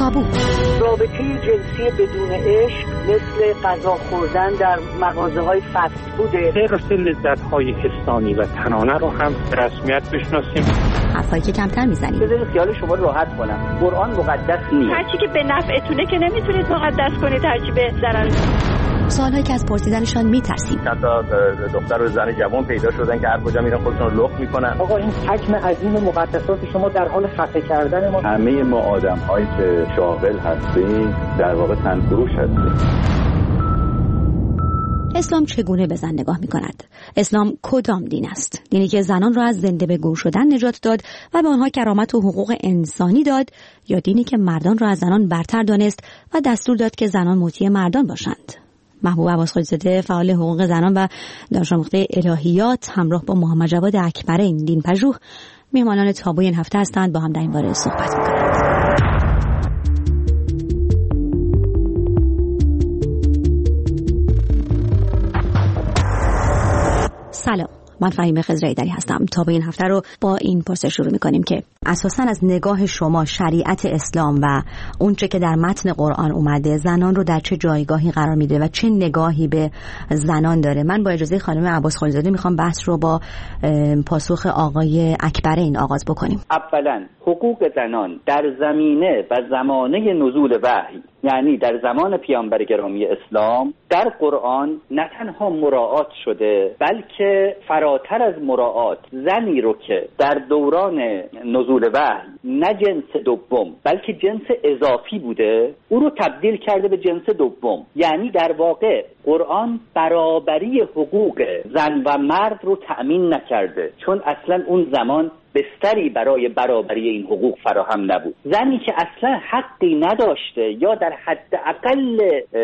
تابو. رابطه جنسی بدون عشق مثل غذا خوردن در مغازه‌های فست فوده. حفظ لذت‌های حسانی و تنانه رو هم به رسمیت بشناسیم. حرفایی که کمتر میزنیم. بذارید خیال شما راحت کنم. قرآن مقدس نیست. هرچی که به نفعتونه که نمیتونید مقدس کنید، هرچی به ضرر. سوالایی که از پرسیدنشان میترسیم. حتی دختر و زن جوان پیدا شدن که هر کجا میرن خودشون رو لخت میکنن. آقا این حجم عظیم مقدسات شما در حال خفه کردن ما. همه ما آدم‌هایی که شاغل هستیم در واقع تنفروش هستیم. اسلام چگونه به زن نگاه می‌کند؟ اسلام کدام دین است؟ دینی که زنان را از زنده به گور شدن نجات داد و به آنها کرامت و حقوق انسانی داد، یا دینی که مردان را از زنان برتر دانست و دستور داد که زنان مطیع مردان باشند؟ محبوب عباس خلیل‌زاده، فعال حقوق زنان و دانش آموخته الهیات، همراه با محمد جواد اکبرین دین پژوه میهمانان تابو این هفته هستند. با هم در این باره صحبت می‌کنند. سلام، من فهیمه خضرایی‌دری هستم. تا به این هفته رو با این پرسش شروع می‌کنیم که اساساً از نگاه شما شریعت اسلام و اونچه که در متن قرآن اومده زنان رو در چه جایگاهی قرار میده و چه نگاهی به زنان داره؟ من با اجازه خانم عباس خلیل‌زاده میخوام بحث رو با پاسخ آقای اکبرین آغاز بکنیم. اولا حقوق زنان در زمینه و زمانه نزول وحی، یعنی در زمان پیامبر گرامی اسلام، در قرآن نه تنها مراعات شده، بلکه فراتر از مراعات، زنی رو که در دوران نزول وحی نه جنس دوم بلکه جنس اضافی بوده، او رو تبدیل کرده به جنس دوم. یعنی در واقع قرآن برابری حقوق زن و مرد رو تأمین نکرده، چون اصلا اون زمان بستری برای برابری این حقوق فراهم نبود. زنی که اصلا حقی نداشته یا در حد اقل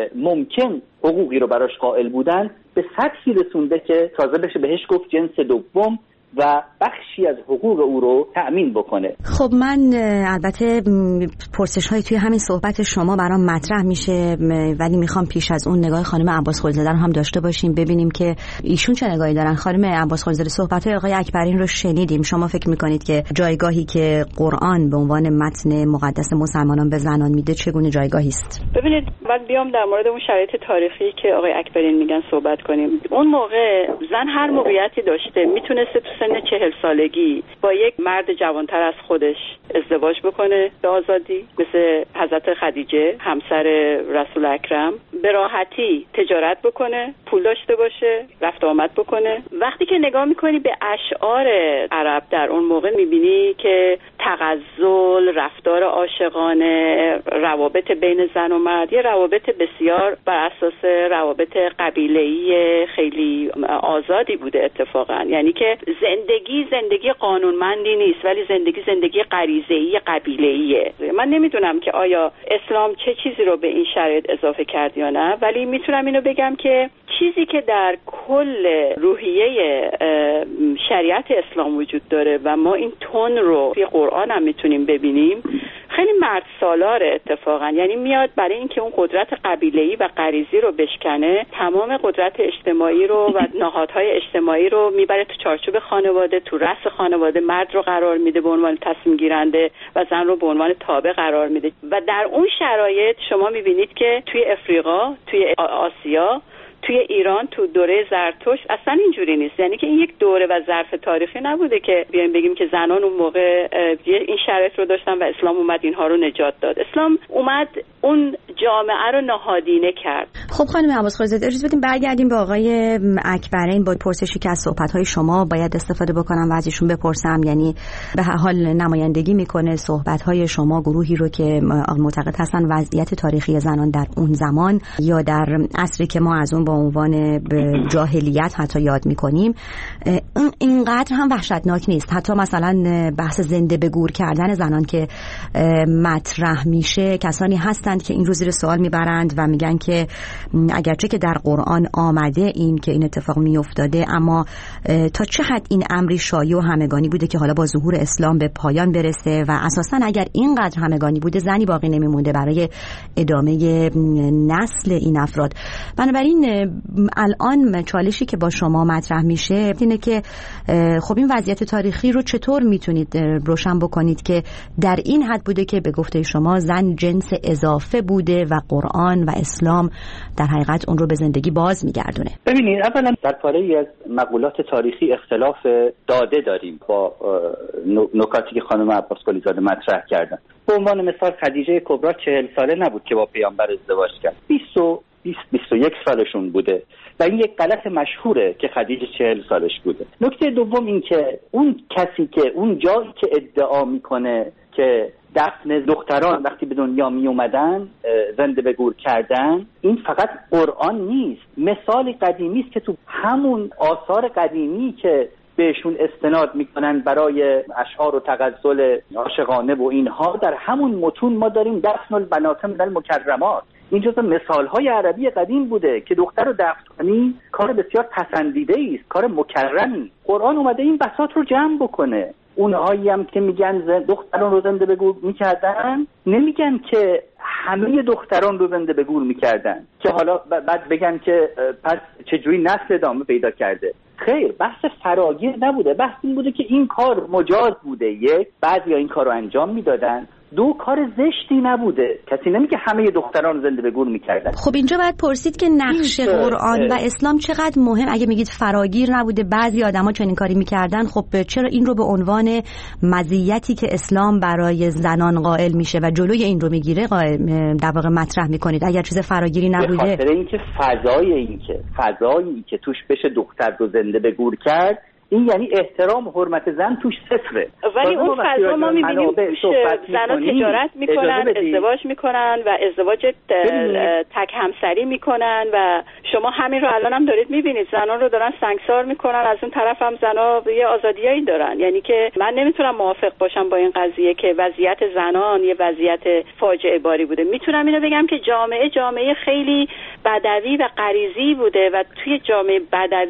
ممکن حقوقی رو براش قائل بودن، به سطحی رسونده که تازه بشه بهش گفت جنس دوم و بخشی از حقوق او رو تأمین بکنه. خب من البته پرسش های توی همین صحبت شما برام مطرح میشه، ولی میخوام پیش از اون نگاه خانم عباس خلیل‌زاده رو هم داشته باشیم، ببینیم که ایشون چه نگاهی دارن. خانم عباس خلیل‌زاده، صحبت های آقای اکبرین رو شنیدیم. شما فکر میکنید که جایگاهی که قرآن به عنوان متن مقدس مسلمانان به زنان میده چگونه جایگاهی است؟ ببینید، بعد بیام در مورد اون شرایط تاریخی که آقای اکبرین میگن صحبت کنیم. اون موقع زن هر موقعیتی داشته، میتونسته تو سن 40 سالگی با یک مرد جوانتر از خودش ازدواج بکنه به آزادی، مثل حضرت خدیجه همسر رسول اکرم، به راحتی تجارت بکنه، پول داشته باشه، رفت آمد بکنه. وقتی که نگاه میکنی به اشعار عرب در اون موقع، میبینی که تغزل، رفتار عاشقانه، روابط بین زن و مرد یه روابط بسیار بر اساس روابط قبیله‌ای خیلی آزادی بوده اتفاقا. یعنی که زندگی قانونمندی نیست، ولی زندگی غریزه‌ای قبیله‌ایه. من نمیدونم که آیا اسلام چه چیزی رو به این شرایط اضافه کرد یا نه، ولی میتونم اینو بگم که چیزی که در کل روحیه شریعت اسلام وجود داره و ما این تون رو توی قرآن هم میتونیم ببینیم، خیلی مرد سالاره اتفاقا. یعنی میاد برای اینکه اون قدرت قبیله‌ای و غریزی رو بشکنه، تمام قدرت اجتماعی رو و نهادهای اجتماعی رو میبره تو چارچوب خانواده، تو رأس خانواده مرد رو قرار میده به عنوان تصمیم گیرنده و زن رو به عنوان تابع قرار میده. و در اون شرایط شما میبینید که توی افریقا، توی آسیا، توی ایران، تو دوره زرتشت اصلا اینجوری نیست. یعنی که این یک دوره و ظرف تاریخی نبوده که بیایم بگیم که زنان اون موقع این شرایط رو داشتن و اسلام اومد اینها رو نجات داد. اسلام اومد اون جامعه رو نهادینه کرد. خب خانم عباس خلیل‌زاده، اجازه بدیم برگردیم به آقای اکبرین با پرسشی که از صحبت‌های شما باید استفاده بکنم و از ایشون بپرسم. یعنی به هر حال نمایندگی میکنه صحبت‌های شما گروهی رو که معتقد هستن وضعیت تاریخی زنان در اون زمان یا در عصری که ما از اون با عنوان جاهلیت حتی یاد میکنیم اینقدر هم وحشتناک نیست. حتی مثلا بحث زنده به گور کردن زنان که مطرح میشه، کسانی هستند که این رو زیر سوال میبرند و میگن که اگرچه که در قرآن آمده این که این اتفاق میافتاده، اما تا چه حد این امری شایع و همگانی بوده که حالا با ظهور اسلام به پایان برسه و اساسا اگر اینقدر همگانی بوده زنی باقی نمیمونده برای ادامه نسل این افراد. بنابراین الان چالشی که با شما مطرح میشه اینه که خب این وضعیت تاریخی رو چطور میتونید روشن بکنید که در این حد بوده که به گفته شما زن جنس اضافه بوده و قرآن و اسلام در حقیقت اون رو به زندگی باز میگردونه. ببینید، اولا در پاره‌ای از مقولات تاریخی اختلاف داده داریم با نکاتی که خانم عباس قلی زاده مطرح کردن. به عنوان مثال خدیجه کبرا 40 ساله نبود که با پیامبر ازدواج کرد، 21 سالشون بوده و این یک غلط مشهوره که خدیجه 40 سالش بوده. نکته دوم این که اون کسی که اون جایی که ادعا میکنه که دفن دختران وقتی به دنیا می اومدن زنده به گور کردن، این فقط قرآن نیست، مثال قدیمی است که تو همون آثار قدیمی که بهشون استناد میکنن برای اشعار و تغزل عاشقانه و اینها، در همون متون ما داریم دفن البنات من المکرمات. این جزو مثالهای عربی قدیم بوده که دختر رو دفن کنی کار بسیار پسندیده است، کار مکرمی. قرآن اومده این بساط رو جمع بکنه. اونهایی هم که میگن دختران رو زنده به گور میکردن، نمیگن که همه دختران رو زنده به گور میکردن که حالا بعد بگن که پس چجوری نسل ادامه پیدا کرده. خیر، بحث فراگیر نبوده، بحث این بوده که این کار مجاز بوده. یک، بعضیا این کار رو انجام میدادن. دو، کار زشتی نبوده، کسی نمیگه همه دختران زنده به گور میکردن. خب اینجا باید پرسید که نقش قرآن و اسلام چقدر مهم. اگه میگید فراگیر نبوده، بعضی آدما چنین کاری میکردن، خب چرا این رو به عنوان مزیتی که اسلام برای زنان قائل میشه و جلوی این رو میگیره در واقع مطرح میکنید اگر چیز فراگیری نبوده؟ به خاطر اینکه فضایی که توش بشه دختر رو زنده به گور کرد، این یعنی احترام و حرمت زن توش صفره. ولی اون فضا ما می‌بینیم زن‌ها تجارت میکنن، ازدواج میکنن و ازدواج تک همسری میکنن و شما همین رو الان هم دارید میبینید، زن‌ها رو دارن سنگسار میکنن، از اون طرف هم زن‌ها یه آزادیایی دارن. یعنی که من نمیتونم موافق باشم با این قضیه که وضعیت زنان یه وضعیت فاجعه باری بوده. میتونم اینو بگم که جامعه خیلی بدوی و غریزی بوده و توی جامعه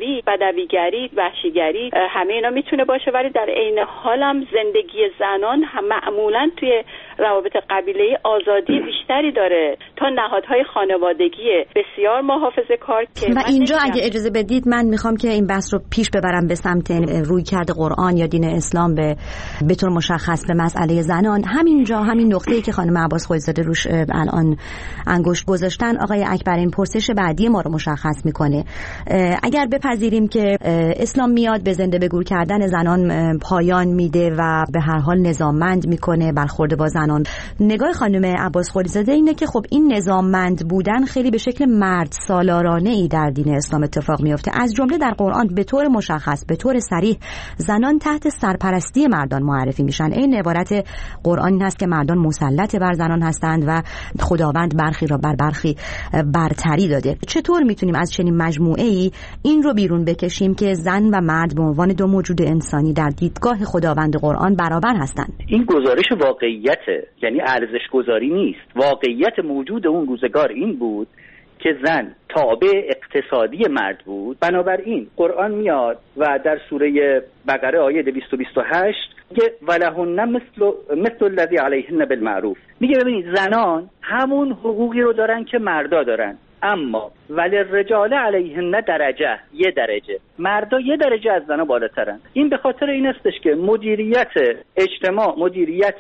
بدویگری، وحشیگری همه اینا میتونه باشه، ولی در عین حال هم زندگی زنان معمولا توی روابط قبیله‌ای آزادی بیشتری داره تا نهادهای خانوادگی بسیار محافظه‌کار. که و اینجا اگه اجازه بدید من میخوام که این بحث رو پیش ببرم به سمت رویکرد قرآن یا دین اسلام به طور مشخص به مسئله زنان. همین نقطه‌ای که خانم عباس قلی زاده روش الان انگشت گذاشتن، آقای اکبرین پرسش بعدی ما رو مشخص میکنه. اگر بپذیریم که اسلام میاد به زنده به گور کردن زنان پایان میده و به هر حال نظاممند میکنه برخورد با زنان، نگاه خانم عباس قلی زاده اینه که خب این نظاممند بودن خیلی به شکل مرد سالارانه ای در دین اسلام اتفاق میفته. از جمله در قرآن به طور مشخص، به طور صریح زنان تحت سرپرستی مردان معرفی میشن. این عبارت قرآن این هست که مردان مسلط بر زنان هستند و خداوند برخی را بر برخی برتری داده. چطور میتونیم از چنین مجموعه ای این رو بیرون بکشیم که زن و مرد به عنوان دو موجود انسانی در دیدگاه خداوند قرآن برابر هستند؟ این گزارش واقعیته، یعنی ارزش گذاری نیست. واقعیت موجود اون روزگار این بود که زن تابع اقتصادی مرد بود. بنابراین قرآن میاد و در سوره بقره آیه 228 میگه ولهن مثل الذی علیهن بالمعروف. میگه ببینید زنان همون حقوقی رو دارن که مردا دارن، اما وللرجال علیهن درجه، یه درجه. مردا یه درجه از زنا بالاترن. این به خاطر این استش که مدیریت اجتماع، مدیریت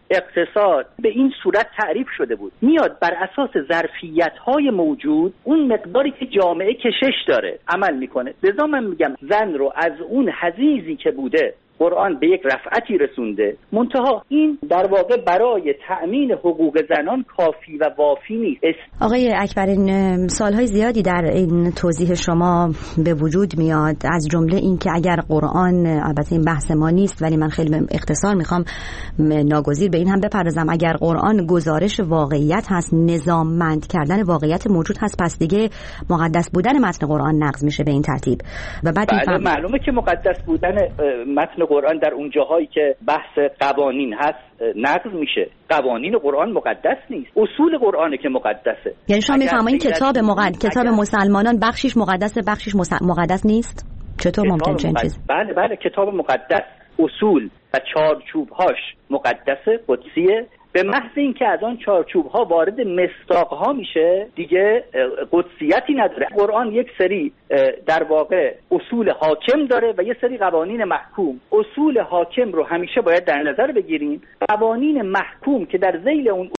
اقتصاد به این صورت تعریف شده بود. میاد بر اساس ظرفیت‌های موجود اون مقداری که جامعه کشش داره عمل میکنه. لذا من میگم زن رو از اون حضیضی که بوده قرآن به یک رفعتی رسونده، منتها این در واقع برای تأمین حقوق زنان کافی و وافی نیست. آقای اکبرین، سالهای زیادی در این توضیح شما به وجود میاد، از جمله این که اگر قرآن، البته این بحث ما نیست ولی من خیلی اختصار میخوام ناگزیر به این هم بپردازم، اگر قرآن گزارش واقعیت هست، نظاممند کردن واقعیت موجود هست، پس دیگه مقدس بودن متن قرآن نقض میشه به این ترتیب. و بعد معلومه که مقدس بودن متن مفهوم قرآن در اون جاهایی که بحث قوانین هست نقض میشه. قوانین قرآن مقدس نیست، اصول قرآنه که مقدسه. یعنی شما میفرمایید کتاب مسلمانان بخشیش مقدسه بخشیش مقدس نیست؟ چطور ممکن چنین چیزی؟ بله کتاب مقدس، اصول و چارچوبهاش مقدسه، قدسیه. به محض اینکه از آن چارچوب‌ها وارد مصداق‌ها میشه دیگه قدسیتی نداره. قرآن یک سری در واقع اصول حاکم داره و یک سری قوانین محکوم. اصول حاکم رو همیشه باید در نظر بگیریم. قوانین محکوم که در ذیل اون